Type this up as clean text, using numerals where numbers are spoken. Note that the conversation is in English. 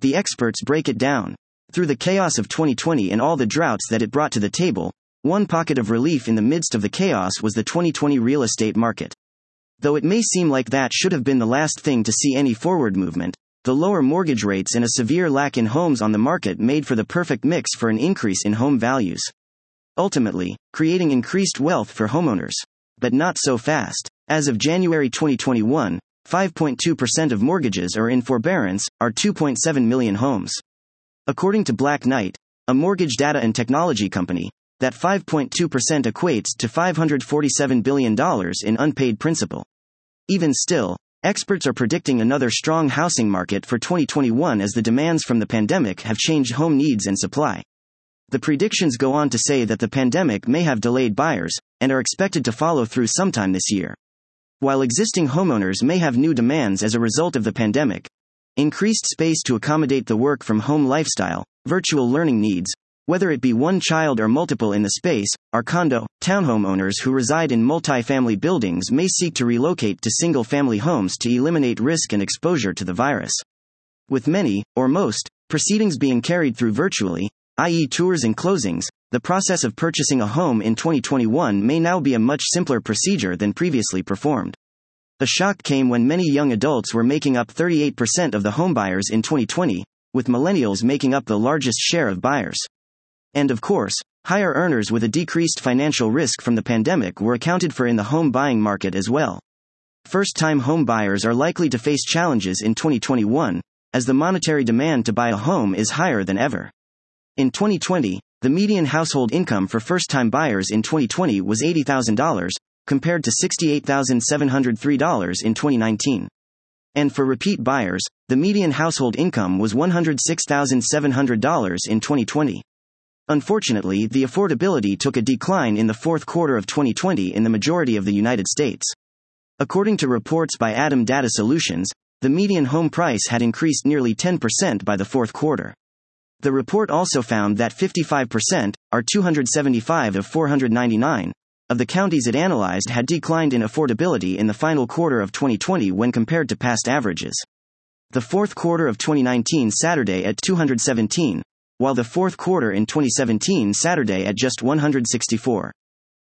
The experts break it down. Through the chaos of 2020 and all the droughts that it brought to the table, one pocket of relief in the midst of the chaos was the 2020 real estate market. Though it may seem like that should have been the last thing to see any forward movement, the lower mortgage rates and a severe lack in homes on the market made for the perfect mix for an increase in home values, ultimately creating increased wealth for homeowners. But not so fast. As of January 2021, 5.2% of mortgages are in forbearance, are 2.7 million homes. According to Black Knight, a mortgage data and technology company, that 5.2% equates to $547 billion in unpaid principal. Even still, experts are predicting another strong housing market for 2021 as the demands from the pandemic have changed home needs and supply. The predictions go on to say that the pandemic may have delayed buyers, and are expected to follow through sometime this year. While existing homeowners may have new demands as a result of the pandemic, increased space to accommodate the work from home lifestyle, virtual learning needs, whether it be one child or multiple in the space, our condo, townhome owners who reside in multi-family buildings may seek to relocate to single-family homes to eliminate risk and exposure to the virus. With many, or most, proceedings being carried through virtually, i.e. tours and closings, the process of purchasing a home in 2021 may now be a much simpler procedure than previously performed. A shock came when many young adults were making up 38% of the homebuyers in 2020, with millennials making up the largest share of buyers. And of course, higher earners with a decreased financial risk from the pandemic were accounted for in the home buying market as well. First-time home buyers are likely to face challenges in 2021, as the monetary demand to buy a home is higher than ever. In 2020, the median household income for first-time buyers in 2020 was $80,000, compared to $68,703 in 2019. And for repeat buyers, the median household income was $106,700 in 2020. Unfortunately, the affordability took a decline in the fourth quarter of 2020 in the majority of the United States. According to reports by Adam Data Solutions, the median home price had increased nearly 10% by the fourth quarter. The report also found that 55%, or 275 of 499, of the counties it analyzed had declined in affordability in the final quarter of 2020 when compared to past averages. The fourth quarter of 2019 Saturday at 217, while the fourth quarter in 2017 Saturday at just 164.